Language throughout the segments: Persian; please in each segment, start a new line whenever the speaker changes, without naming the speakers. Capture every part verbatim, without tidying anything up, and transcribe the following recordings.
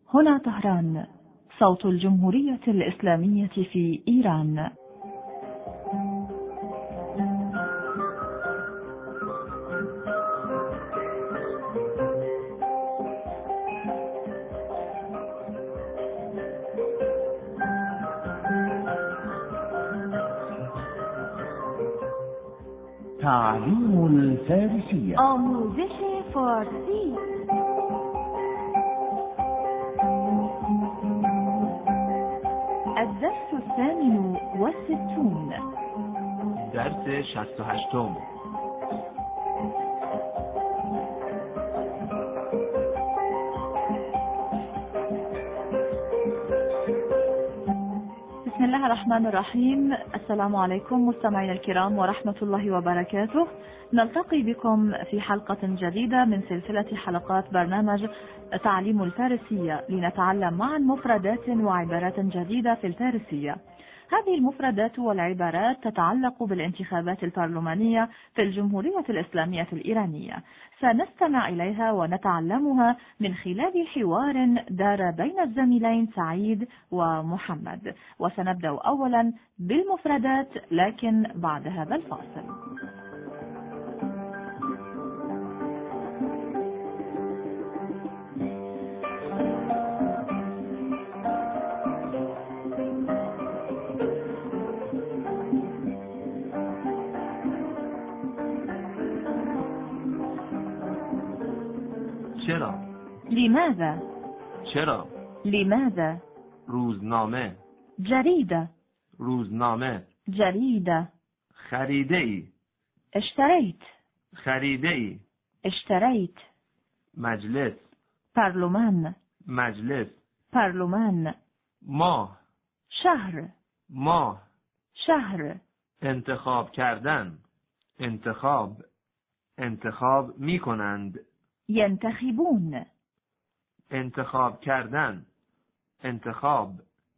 هنا طهران، صوت الجمهورية الإسلامية في إيران.
تعليم الفارسية.
آموزش فارسی. الدرس الثامن والستون.
درس شصت و هشتم.
بسم الله الرحمن الرحيم. السلام عليكم مستمعينا الكرام ورحمة الله وبركاته. نلتقي بكم في حلقة جديدة من سلسلة حلقات برنامج تعليم الفارسية، لنتعلم معا مفردات وعبارات جديدة في الفارسية. هذه المفردات والعبارات تتعلق بالانتخابات البرلمانية في الجمهورية الإسلامية الإيرانية. سنستمع إليها ونتعلمها من خلال حوار دار بين الزميلين سعيد ومحمد. وسنبدأ أولا بالمفردات لكن بعد هذا الفاصل.
چرا؟
لماذا؟
چرا؟
لماذا؟
روزنامه.
جريدة.
روزنامه.
جريدة.
خریده ای.
اشتريت.
خریده ای.
اشتريت.
مجلس.
برلمان.
مجلس.
برلمان.
ماه.
شهر.
ماه.
شهر.
انتخاب کردن. انتخاب. انتخاب می کنند.
ينتخبون.
انتخاب کردن. انتخاب.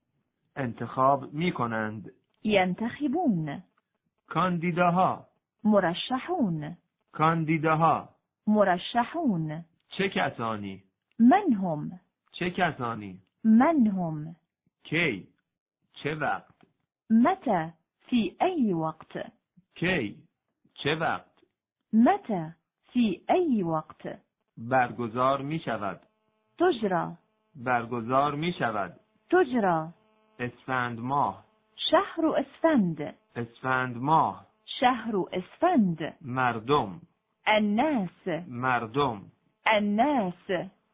انتخاب می کنند.
ينتخبون.
کاندیداها.
مرشحون.
کاندیداها.
مرشحون.
چه کسانی؟
من هم؟
چه کسانی؟
من هم؟
کی؟ چه وقت؟
متى؟ في أي وقت؟
کی؟ چه وقت؟
متى؟ في أي وقت؟
برگزار می شود.
تجرى.
برگزار می شود.
تجرى.
اسفند ماه.
شهر اسفند.
اسفند ماه.
شهر اسفند.
مردم.
الناس.
مردم.
الناس.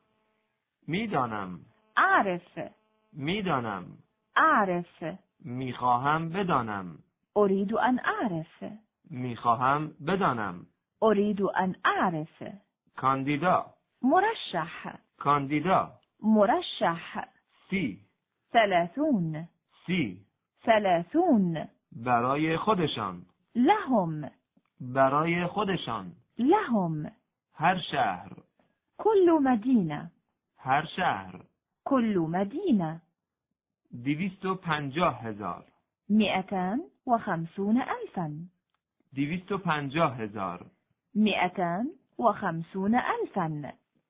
میدانم.
أعرف.
میدانم.
أعرف.
میخواهم بدانم.
أريد أن أعرف.
میخواهم بدانم.
أريد أن أعرف.
کاندیدا.
مرشح.
کاندیدا.
مرشح.
سی.
ثلاثون.
سی.
ثلاثون.
برای خودشان.
لهم.
برای خودشان.
لهم.
هر شهر.
كل مدينة.
هر شهر.
كل مدينة.
دویست و پنجاه هزار.
مئتان وخمسون ألفا.
دویست و پنجاه هزار.
مئتان وخمسون ألفا.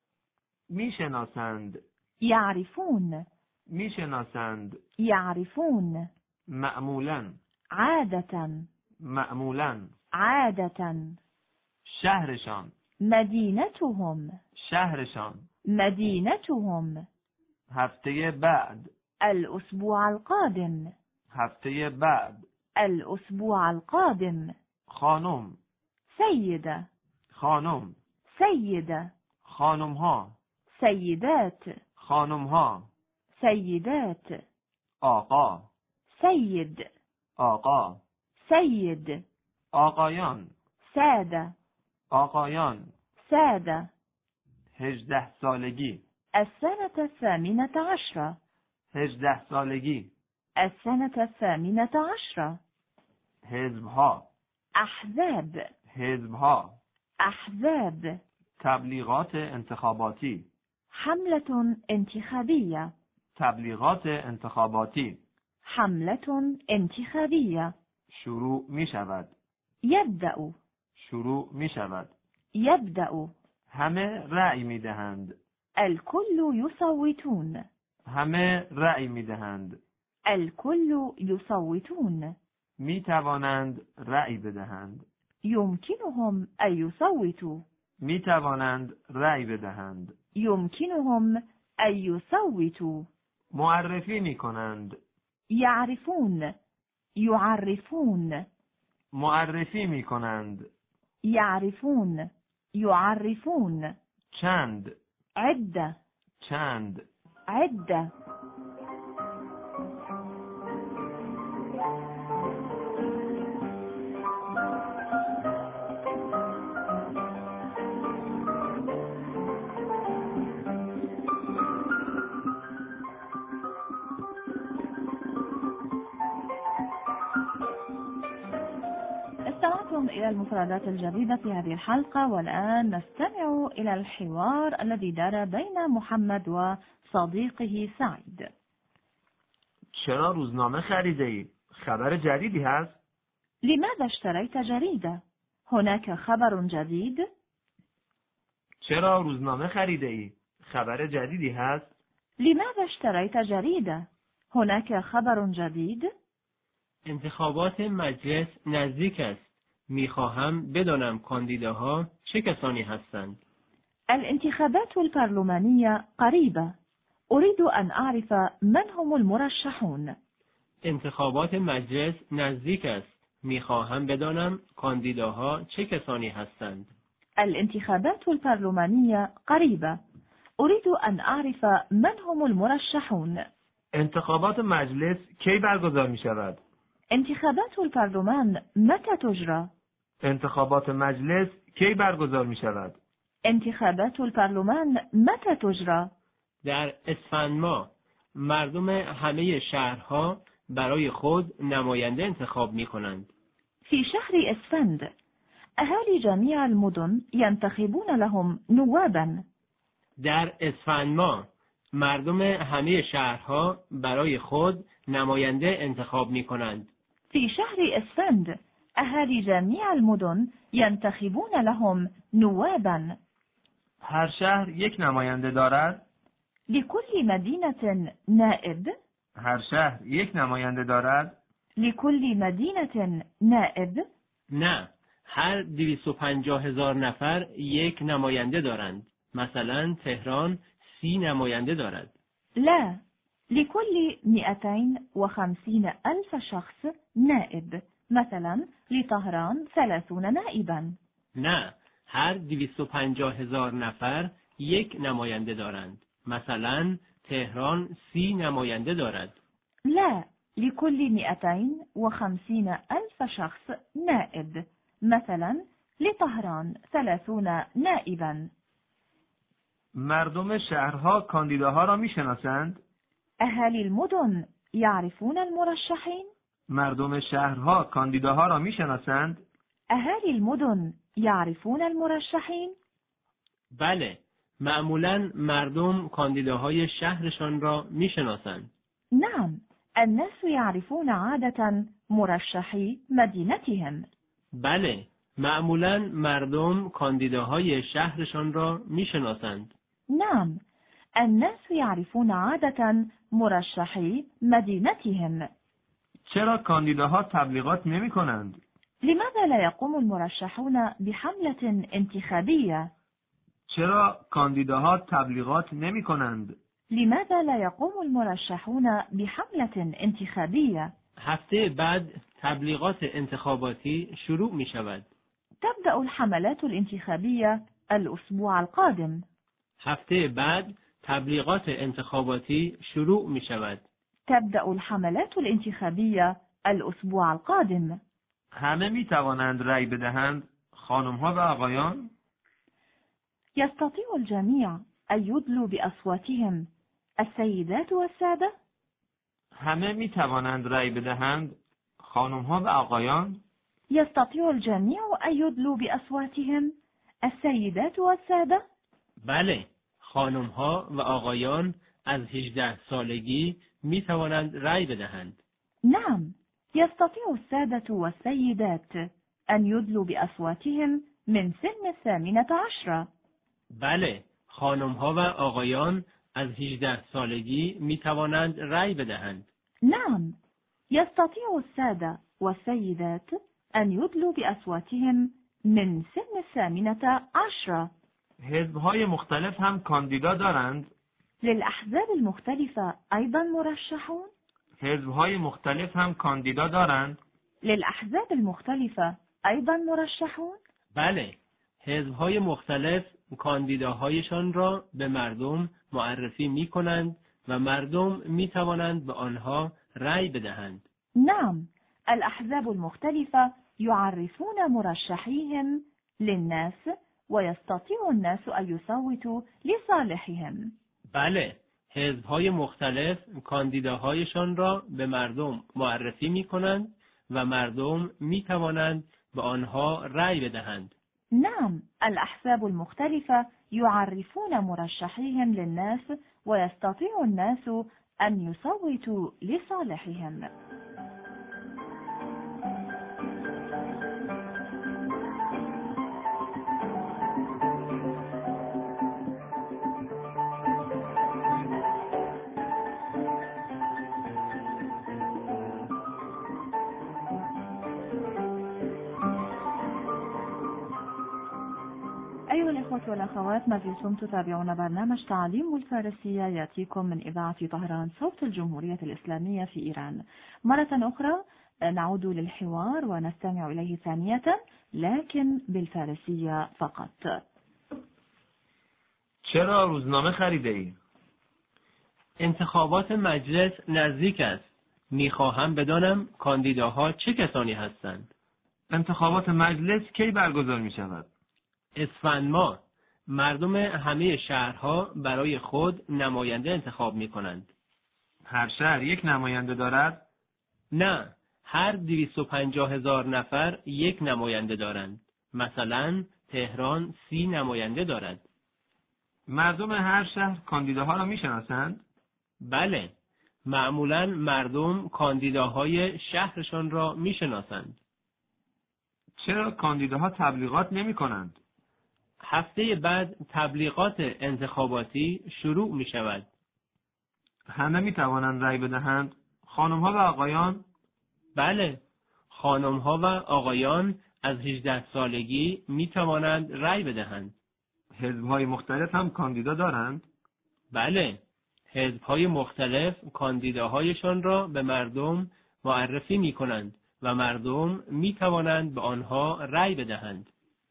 میشناسند.
يعرفون.
میشناسند.
يعرفون.
معمولا.
عادة.
معمولا.
عادة.
شهرشان.
مدينتهم.
شهرشان.
مدينتهم.
هفته بعد.
الأسبوع القادم.
هفته بعد.
الأسبوع القادم.
خانم.
سيدة.
خانم.
سيدة.
خانم ها.
سيدات.
خانم ها.
سيدات.
آقا.
سيد.
آقا.
سيد.
آقایان.
سادة.
آقایان.
سادة.
هجده سالگی.
السنة الثامنة عشرة.
هجده سالگی.
السنة الثامنة عشرة.
حزبها.
أحزاب.
حزبها.
أحزاب.
تبلیغات انتخاباتی.
حملة انتخابية.
تبلیغات انتخاباتی.
حملة انتخابية.
شروع می شود.
يبدأ.
شروع می شود.
يبدأ.
همه رأی می دهند.
الكل يصوتون.
همه رأی میدهند.
الكل يصوتون.
می توانند رأی بدهند.
يمكنهم أن يصوتوا.
می توانند رأی بدهند.
يمكنهم أن يصوتوا.
معرفی می کنند.
يعرفون. يعرفون.
معرفی می کنند.
يعرفون. يعرفون.
چند.
عدة.
چند.
عدة. استمعتم إلى المفردات الجديدة في هذه الحلقة، والآن نستمع إلى الحوار الذي دار بين محمد وصديقه سعيد.
چرا روزنامه خریده ای؟ خبر جدیدی هست؟
لماذا اشتريت جريدة؟ هناك خبر جديد؟
چرا روزنامه خریده ای؟ خبر جدیدی هست؟
لماذا اشتريت جريدة؟ هناك خبر جديد؟
انتخابات مجلس نزدیک است. میخواهم بدانم کاندیداها چه کسانی هستند.
الانتخابات البرلمانية قريبة. أريد أن أعرف من هم المرشحون.
انتخابات مجلس نزدیک است. میخواهم بدانم کاندیداها چه کسانی هستند.
الانتخابات البرلمانية قريبة. أريد أن أعرف من هم المرشحون.
انتخابات مجلس کی برگزار می شود؟
انتخابات البرلمان متى تجرى؟
انتخابات مجلس کی برگزار می شود؟
انتخابات البرلمان متى تجرى؟
در اسفند ماه مردم همه شهرها برای خود نماینده انتخاب می کنند.
في شهر اسفند أهالي جميع المدن ينتخبون لهم نوابا.
در اسفند ماه مردم همه شهرها برای خود نماینده انتخاب می کنند.
في شهر اسفند أهالي جميع المدن ينتخبون لهم نوابا.
هر شهر یک نماینده دارد؟
لكل مدينة نائب.
هر شهر یک نماینده دارد؟
لكل مدينة نائب.
نه، هر دویست و پنجاه هزار نفر یک نماینده دارند. مثلا تهران سی نماینده دارد.
لا، لكل مئتين وخمسين ألف شخص نائب. مثلا لطهران ثلاثون نائبا.
نه، هر دویست و پنجاه هزار نفر یک نماینده دارند. مثلا تهران سی نماینده دارد.
لا، لكل مئتين وخمسين ألف شخص نائب. مثلا لطهران ثلاثون نائبا.
مردم شهرها کاندیداها را میشناسند؟
أهالي المدن يعرفون المرشحين؟
مردم شهرها کاندیداها را میشناسند؟
أهالي المدن يعرفون المرشحين؟
بله، معمولا مردم کاندیداهای شهرشان را میشناسند.
نعم، الناس يعرفون عادة مرشحي مدينتهم.
بله، معمولا مردم کاندیداهای شهرشان را میشناسند.
نعم، الناس يعرفون عادة مرشحي مدينتهم.
چرا کاندیداها تبلیغات نمی کنند؟
لماذا لا يقوم المرشحون بحملة انتخابية؟
چرا کاندیداها تبلیغات نمی کنند؟
لماذا لا يقوم المرشحون بحملة انتخابية؟
هفته بعد تبلیغات انتخاباتی شروع می شود.
تبدأ الحملات الانتخابية الأسبوع القادم.
هفته بعد تبلیغات انتخاباتی شروع می شود.
تبدأ الحملات الانتخابية الأسبوع القادم.
همه می توانند رأی بدهند، خانم‌ها و آقایان؟
يستطيع الجميع أن يدلوا بأصواتهم، السيدات والسادة؟
همه می توانند رأی بدهند، خانم‌ها و آقایان؟
يستطيع الجميع أن يدلوا بأصواتهم، السيدات والسادة؟
بله، خانم‌ها و آقایان از هجده سالگی می توانند رأی بدهند.
نعم، يستطيع السادة والسيدات أن يدلوا بأصواتهم من سن الثامنة عشرة.
بله، خانم‌ها و آقایان از هجده سالگی می توانند رأی بدهند.
نعم، يستطيع السادة والسيدات أن يدلوا بأصواتهم من سن الثامنة عشرة.
حزب‌های مختلف هم کاندیدا دارند؟
للأحزاب المختلفة أيضا مرشحون؟
حزب‌های مختلف هم کاندیدا دارند؟
للأحزاب المختلفة أيضا مرشحون؟
بله، حزب‌های مختلف کاندیداهایشان را به مردم معرفی می کنند و مردم می توانند به آنها رأی بدهند.
نعم، الأحزاب المختلفة يعرفون مرشحيهم للناس ويستطيع الناس أن يصوتوا لصالحهم.
بله، حزب‌های مختلف کاندیداهایشان را به مردم معرفی می کنند و مردم می توانند به آنها رأی بدهند.
نعم، الأحزاب المختلفة يعرفون مرشحيهم للناس ويستطيع الناس أن يصوتوا لصالحهم. أيها الإخوة والأخوات، ما زلتم تتابعون برنامج تعليم الفارسية يأتيكم من إذاعة طهران صوت الجمهورية الإسلامية في إيران. مرة أخرى نعود للحوار ونستمع إليه ثانية لكن بالفارسية فقط.
چرا روزنامه خریده ای؟
انتخابات مجلس نزدیک است. میخواهم بدانم کاندیداها چه کسانی هستند.
انتخابات مجلس کی برگزار می شود؟
اسفند ماه. مردم همه شهرها برای خود نماینده انتخاب می کنند.
هر شهر یک نماینده دارد؟
نه، هر دویست و پنجاه هزار نفر یک نماینده دارند. مثلا تهران سی نماینده دارد.
مردم هر شهر کاندیداها را می شناسند؟
بله، معمولا مردم کاندیداهای شهرشان را می شناسند.
چرا کاندیداها تبلیغات نمی کنند؟
هفته بعد تبلیغات انتخاباتی شروع می شود.
همه می توانند رأی بدهند؟ خانم‌ها و آقایان؟
بله، خانم‌ها و آقایان از هجده سالگی می توانند رأی بدهند.
حزب‌های مختلف هم کاندیدا دارند؟
بله، حزب‌های مختلف کاندیداهایشان را به مردم معرفی می کنند و مردم می توانند به آنها رأی بدهند.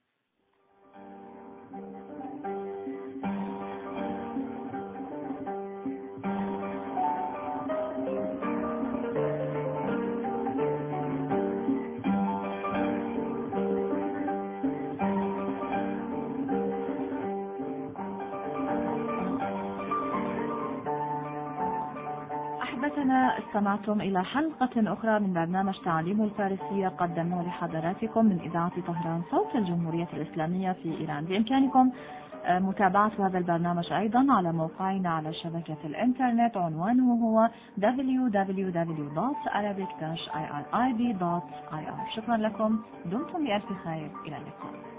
أحبتنا، استمعتم إلى حلقة أخرى من برنامج تعليم الفارسية قدمناه لحضراتكم من إذاعة طهران صوت الجمهورية الإسلامية في إيران. بإمكانكم متابعة هذا البرنامج أيضا على موقعنا على شبكة الإنترنت، عنوانه هو دبليو دبليو دبليو دوت arabic dash i r i b دوت i r. شكرا لكم، دمتم بألف خير، إلى اللقاء.